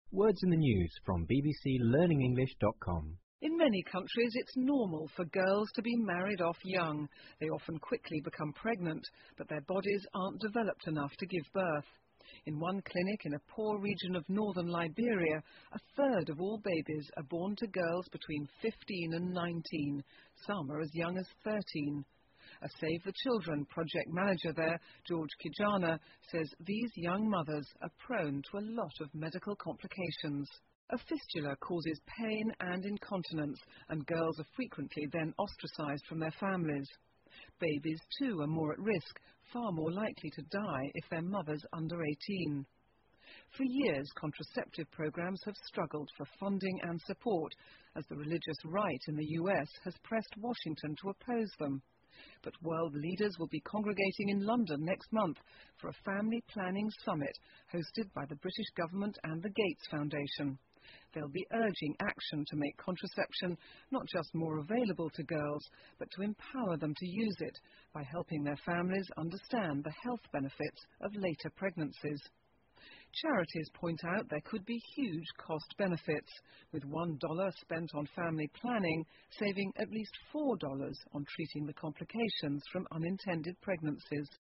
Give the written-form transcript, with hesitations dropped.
Words in the News from bbclearningenglish.com. In many countries, it's normal for girls to be married off young. They often quickly become pregnant, but their bodies aren't developed enough to give birth. In one clinic in a poor region of northern Liberia, a third of all babies are born to girls between 15 and 19. Some are as young as 13. A Save the Children project manager there, George Kijana, says these young mothers are prone to a lot of medical complications. A fistula causes pain and incontinence, and girls are frequently then ostracized from their families. Babies, too, are more at risk, far more likely to die if their mother's under 18. For years, contraceptive programs have struggled for funding and support, as the religious right in the US has pressed Washington to oppose them. But world leaders will be congregating in London next month for a family planning summit hosted by the British government and the Gates Foundation. They'll be urging action to make contraception not just more available to girls, but to empower them to use it by helping their families understand the health benefits of later pregnancies. Charities point out there could be huge cost benefits, with $1 spent on family planning saving at least $4 on treating the complications from unintended pregnancies.